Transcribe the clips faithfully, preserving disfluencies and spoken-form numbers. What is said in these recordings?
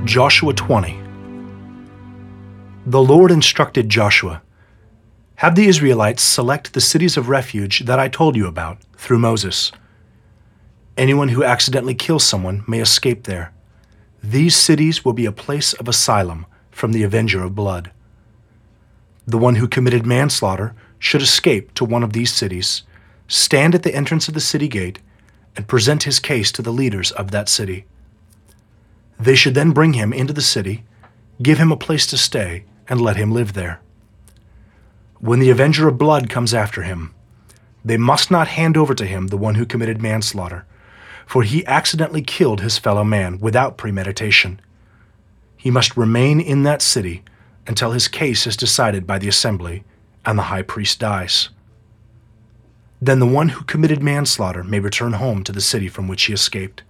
Joshua twenty. The Lord instructed Joshua, "Have the Israelites select the cities of refuge that I told you about through Moses. Anyone who accidentally kills someone may escape there. These cities will be a place of asylum from the avenger of blood. The one who committed manslaughter should escape to one of these cities, stand at the entrance of the city gate, and present his case to the leaders of that city. They should then bring him into the city, give him a place to stay, and let him live there. When the avenger of blood comes after him, they must not hand over to him the one who committed manslaughter, for he accidentally killed his fellow man without premeditation. He must remain in that city until his case is decided by the assembly and the high priest dies. Then the one who committed manslaughter may return home to the city from which he escaped."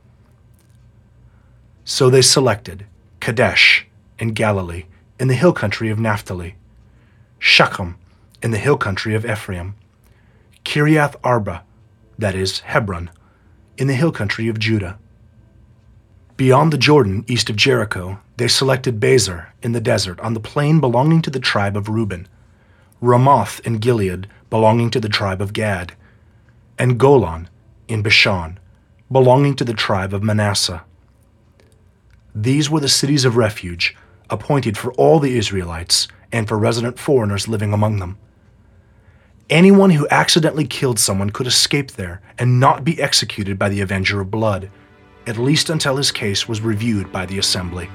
So they selected Kadesh in Galilee, in the hill country of Naphtali, Shechem in the hill country of Ephraim, Kiriath Arba, that is, Hebron, in the hill country of Judah. Beyond the Jordan, east of Jericho, they selected Bezer in the desert on the plain belonging to the tribe of Reuben, Ramoth in Gilead belonging to the tribe of Gad, and Golan in Bashan belonging to the tribe of Manasseh. These were the cities of refuge appointed for all the Israelites and for resident foreigners living among them. Anyone who accidentally killed someone could escape there and not be executed by the avenger of blood, at least until his case was reviewed by the assembly.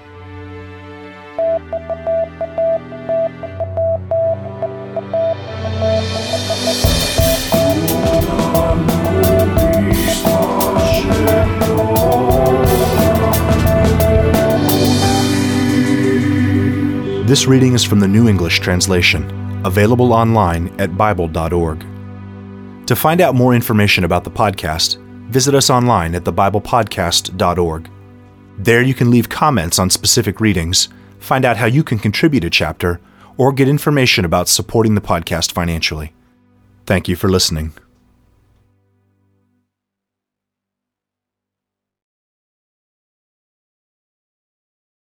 This reading is from the New English Translation, available online at bible dot org. To find out more information about the podcast, visit us online at the bible podcast dot org. There you can leave comments on specific readings, find out how you can contribute a chapter, or get information about supporting the podcast financially. Thank you for listening.